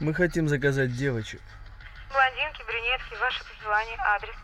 Мы хотим заказать девочек. Блондинки, брюнетки, ваши пожелания, адрес.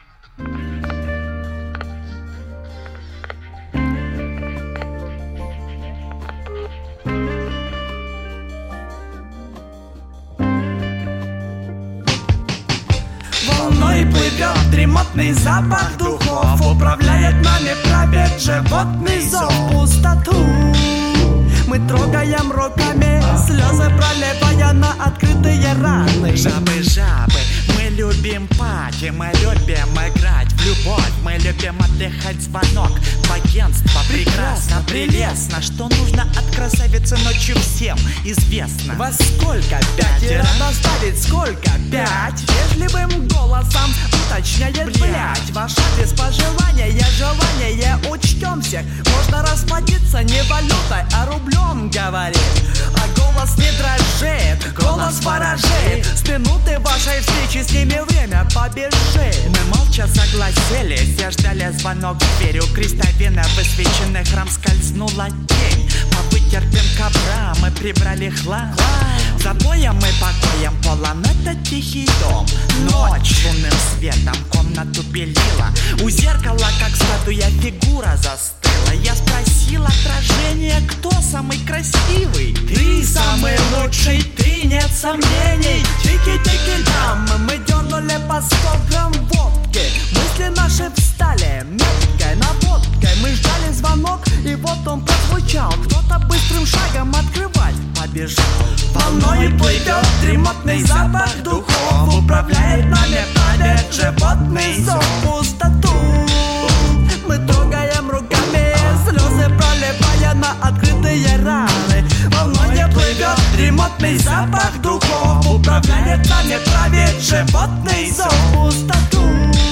Волной плывет дремотный запах духов, управляет нами, правит животный зов. Пустоту мы трогаем руками, слезы проливая на открытые раны. Жабы, жабы, мы любим пати, мы любим играть в любовь, мы любим отдыхать, звонок в агентство. Прекрасно, прелестно, что нужно от красавицы ночью всем известно. Во сколько? 5 рано ставить сколько? 5. Вежливым голосом уточняет, блять. Ваш адрес, пожелания, желание, учтем всех. Можно расплатиться не валютой, а рублем, говорит. А голос не дрожит, голос ворожит. С минуты вашей встречи с ними время побежит. Мы молча согласились, я ждали звонок в дверь. У крестовина высвеченный храм скользнула тень. По вытертым коврам мы прибрали хлам. Забоем мы покоем полон этот тихий дом. Ночь лунным светом комнату белила. У зеркала, как статуя, фигура застыла. Я спросил отражение, кто самый красивый? Ты самый лучший, ты, нет сомнений. Тики-тики-дам, мы дернули по 100 грамм водки. Мысли наши встали меткой наводкой. Мы ждали звонок, и вот он прозвучал. Кто-то быстрым шагом открывать побежал. Волной плывет дремотный запах духов, управляет нами, правит животный зов. Пустоту мы трогаем руками, слезы проливая на открытые раны. Волной плывет дремотный запах духов, управляет нами, правит животный зов. Пустоту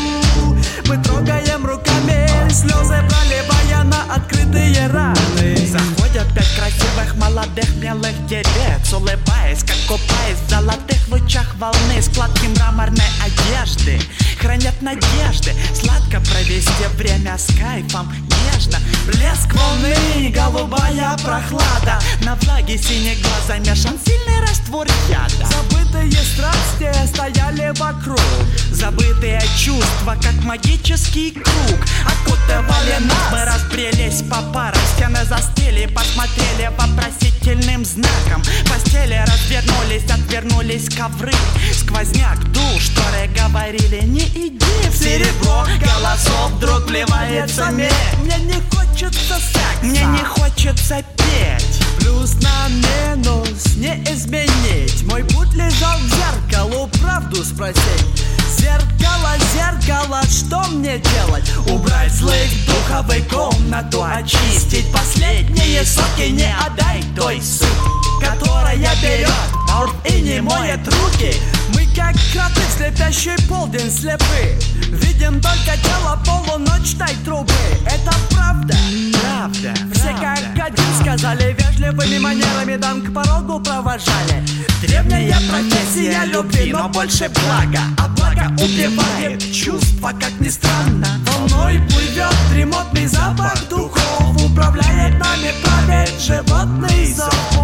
мы трогаем руками, слезы проливая на открытые раны. Заходят 5 красивых, молодых, милых девиц, улыбаясь, как купаясь в золотых лучах волны. Складки мраморной одежды хранят надежды сладко провести время с кайфом, нежно. Блеск волны, голубая прохлада, на влаге синих глаз замешан сильный раствор яда. Забытые страсти стояли вокруг, забытые чувства, как магический круг, окутывали нас. Мы разбрелись по парам, стены застыли, посмотрели вопросительным знаком. Постели развернулись, отвернулись ковры. Сквозняк, душ, шторы говорили: не иди в серебро. Голосов вдруг вливается медь. Мне не хочется секса, мне не хочется петь. Плюс на минус не изменить. Мой путь лежал к зеркалу, правду спросить. Зеркало, зеркало, что мне делать? Убрать злых духов и комнату очистить. Последние соки не отдай той суд, которая берет и не моет руки. Мы как кроты в слепящий полдень слепы, видим только тело полуночной трубы. Это правда? Правда. Все как один сказали, вежливыми манерами дам к порогу провожали. Древняя профессия любви, но больше блага, а благо убивает чувства, как ни странно. Волной плывет дремотный запах духов, управляет нами, правит животный зов.